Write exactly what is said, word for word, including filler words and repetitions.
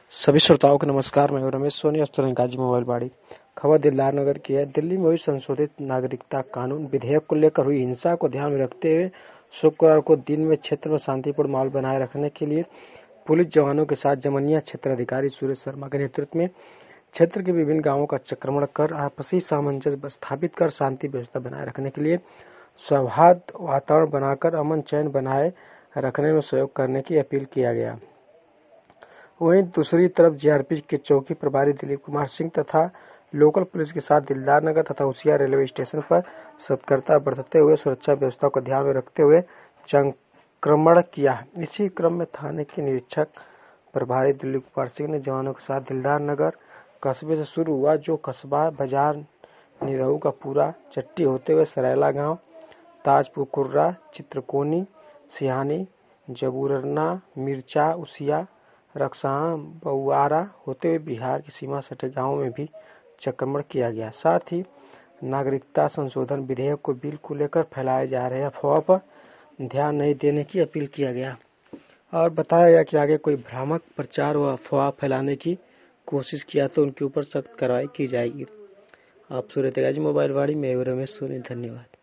सभी श्रोताओं को नमस्कार। मैं रमेश सोनी, गाजी मोबाइल बाड़ी। खबर दिलदार नगर की है। दिल्ली में हुई संशोधित नागरिकता कानून विधेयक को लेकर हुई हिंसा को ध्यान में रखते हुए शुक्रवार को दिन में क्षेत्र में शांतिपूर्ण माहौल बनाए रखने के लिए पुलिस जवानों के साथ जमनिया क्षेत्र अधिकारी सुरेश शर्मा के नेतृत्व में क्षेत्र के विभिन्न गांवों का चक्रमण कर आपसी सामंजस्य स्थापित कर शांति व्यवस्था बनाए रखने के लिए सौहार्द वातावरण बनाकर अमन चैन बनाए रखने में सहयोग करने की अपील किया गया। वहीं दूसरी तरफ जीआरपी के चौकी प्रभारी दिलीप कुमार सिंह तथा लोकल पुलिस के साथ दिलदार नगर तथा उसिया रेलवे स्टेशन पर सतर्कता बरतते हुए सुरक्षा व्यवस्था को ध्यान में रखते हुए संक्रमण किया। इसी क्रम में थाने के निरीक्षक प्रभारी दिलीप कुमार सिंह ने जवानों के साथ दिलदार नगर कस्बे से शुरू हुआ, जो कस्बा बाजार निरहू का पूरा चट्टी होते हुए सरेला गांव, ताजपुर कुर्रा, चित्रकोनी, सिहानी, जबूरना, मिर्चा, उसिया, रक्सां, बउआरा होते हुए बिहार की सीमा सटे गांवों में भी चक्रमण किया गया। साथ ही नागरिकता संशोधन विधेयक को बिल को लेकर फैलाए जा रहे अफवाह पर ध्यान नहीं देने की अपील किया गया और बताया गया कि आगे कोई भ्रामक प्रचार व अफवाह फैलाने की कोशिश किया तो उनके ऊपर सख्त कार्रवाई की जाएगी। आप सुनते गाजी मोबाइल वाड़ी में रमेश सोनी। धन्यवाद।